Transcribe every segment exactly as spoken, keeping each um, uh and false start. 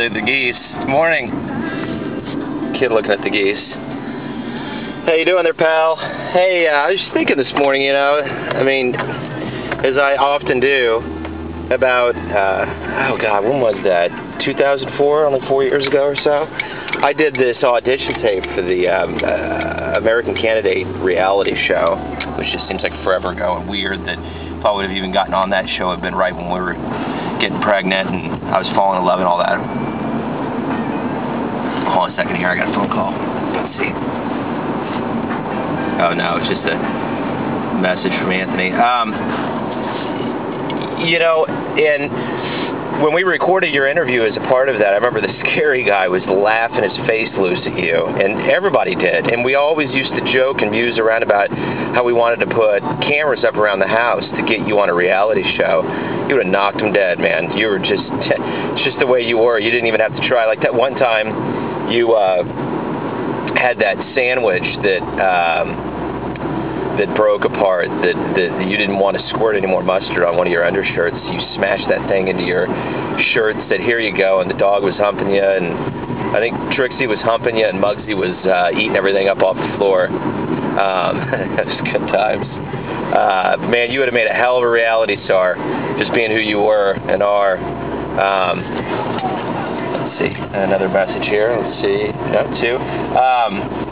at the geese. Good morning. Kid looking at the geese. How you doing there, pal? Hey, uh, I was just thinking this morning, you know, I mean, as I often do, about, uh, oh God, when was that? two thousand four, only four years ago or so? I did this audition tape for the um, uh, American Candidate reality show, which just seems like forever ago and weird that if I would have even gotten on that show, it had been right when we were getting pregnant and I was falling in love and all that. Hold on a second here, I got a phone call. Let's see. Oh no, it's just a message from Anthony. Um, you know, and when we recorded your interview as a part of that, I remember the scary guy was laughing his face loose at you, and everybody did. And we always used to joke and muse around about how we wanted to put cameras up around the house to get you on a reality show. You would have knocked him dead, man. You were just, it's just the way you were. You didn't even have to try. Like that one time, you uh, had that sandwich that um, that broke apart, that, that you didn't want to squirt any more mustard on one of your undershirts. You smashed that thing into your shirt, said, here you go, and the dog was humping you, and I think Trixie was humping you, and Muggsy was uh, eating everything up off the floor. Um, it was good times. Uh, man, you would have made a hell of a reality star, just being who you were and are. Um, let's see, another message here. Let's see, no, two. Um,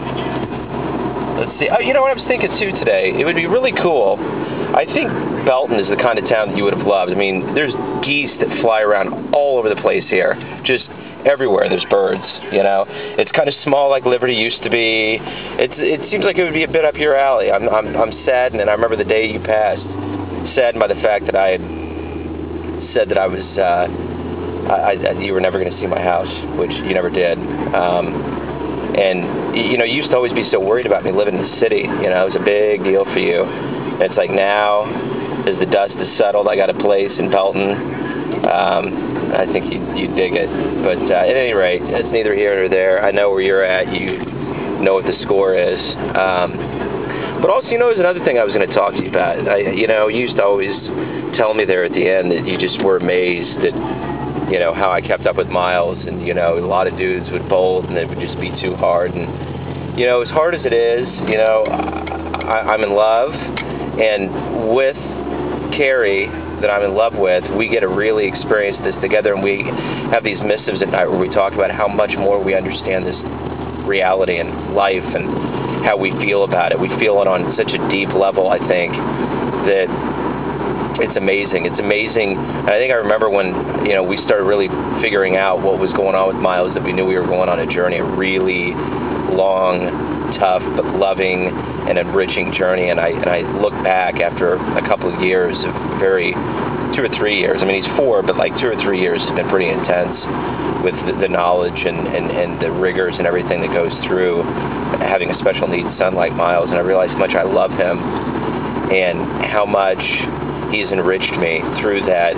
Let's see. Oh, you know what I was thinking too today? It would be really cool. I think Belton is the kind of town that you would have loved. I mean, there's geese that fly around all over the place here. Just everywhere there's birds, you know. It's kind of small like Liberty used to be. It's it seems like it would be a bit up your alley. I'm I'm I'm saddened, and I remember the day you passed, saddened by the fact that I had said that I was uh, I, I, you were never going to see my house, which you never did. Um, And, you know, you used to always be so worried about me living in the city. You know, it was a big deal for you. And it's like now, as the dust is settled, I got a place in Belton. Um, I think you you dig it. But uh, at any rate, it's neither here nor there. I know where you're at. You know what the score is. Um, but also, you know, there's another thing I was going to talk to you about. I, you know, you used to always tell me there at the end that you just were amazed that, you know, how I kept up with Miles, and, you know, a lot of dudes would bolt and it would just be too hard. And, you know, as hard as it is, you know, I, I'm in love, and with Carrie that I'm in love with, we get to really experience this together, and we have these missives at night where we talk about how much more we understand this reality and life and how we feel about it. We feel it on such a deep level, I think, that it's amazing. It's amazing. And I think I remember when, you know, we started really figuring out what was going on with Miles, that we knew we were going on a journey, a really long, tough, but loving and enriching journey. And I and I look back after a couple of years of very, two or three years. I mean, he's four, but like two or three years has been pretty intense with the, the knowledge and, and, and the rigors and everything that goes through having a special needs son like Miles. And I realized how much I love him and how much he's enriched me through that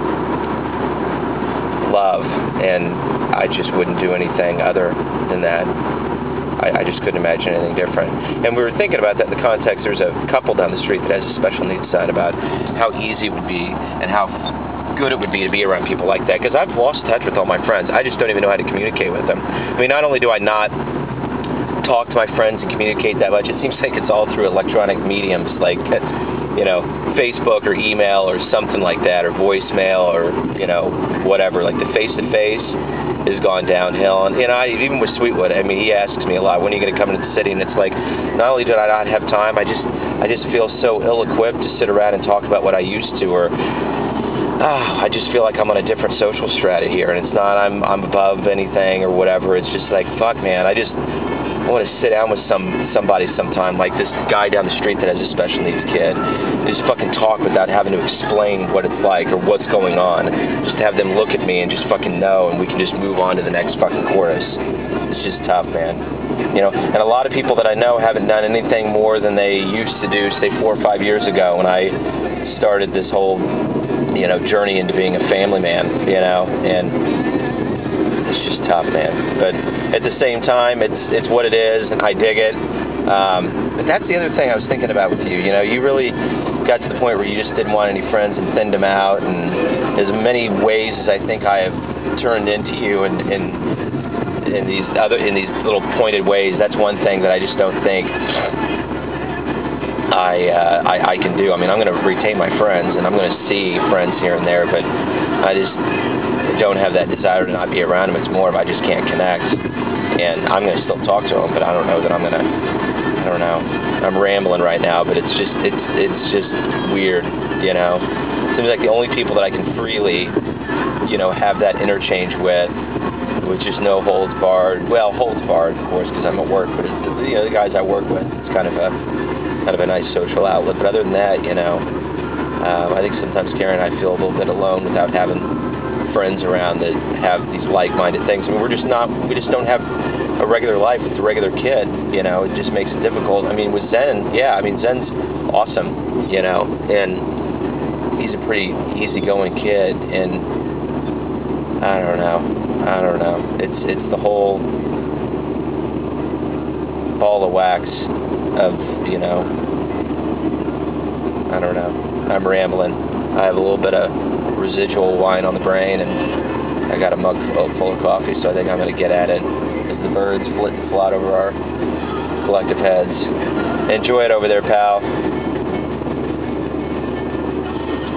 love, and I just wouldn't do anything other than that. I, I just couldn't imagine anything different. And we were thinking about that in the context, there's a couple down the street that has a special needs son, about how easy it would be and how good it would be to be around people like that, because I've lost touch with all my friends. I just don't even know how to communicate with them. I mean, not only do I not talk to my friends and communicate that much, it seems like it's all through electronic mediums, like, you know, Facebook or email or something like that, or voicemail, or, you know, whatever. Like the face-to-face has gone downhill. And, you know, I, even with Sweetwood, I mean, he asks me a lot, when are you going to come into the city? And it's like, not only did I not have time, I just I just feel so ill-equipped to sit around and talk about what I used to, or oh, I just feel like I'm on a different social strata here. And it's not I'm I'm above anything or whatever. It's just like, fuck, man, I just I want to sit down with some somebody sometime, like this guy down the street that has a special needs kid, and just fucking talk without having to explain what it's like or what's going on. Just have them look at me and just fucking know, and we can just move on to the next fucking chorus. It's just tough, man. You know, and a lot of people that I know haven't done anything more than they used to do, say, four or five years ago when I started this whole, you know, journey into being a family man, you know, and it's just tough, man. But at the same time, it's it's what it is, and I dig it. Um, but that's the other thing I was thinking about with you. You know, you really, got to the point where you just didn't want any friends and thinned them out. And as many ways as I think I have turned into you, and in, in, in these other in these little pointed ways, that's one thing that I just don't think I, uh, I, I can do. I mean, I'm going to retain my friends, and I'm going to see friends here and there, but I just don't have that desire to not be around them. It's more of I just can't connect, and I'm going to still talk to them, but I don't know that I'm going to, I don't know. I'm rambling right now, but it's just, it's, it's just weird, you know? It seems like the only people that I can freely, you know, have that interchange with, with just no holds barred. Well, holds barred, of course, because I'm at work, but, it, you know, the guys I work with, it's kind of a, kind of a nice social outlet. But other than that, you know, um, I think sometimes Karen and I feel a little bit alone without having friends around that have these like-minded things. I mean, we're just not, we just don't have a regular life with the regular kid, you know. It just makes it difficult. I mean, with Zen, yeah, I mean, Zen's awesome, you know, and he's a pretty easygoing kid, and I don't know, I don't know. It's, it's the whole ball of wax of, you know, I don't know. I'm rambling. I have a little bit of residual wine on the brain, and I got a mug full, full of coffee, so I think I'm going to get at it as the birds flit and flop over our collective heads. Enjoy it over there, pal.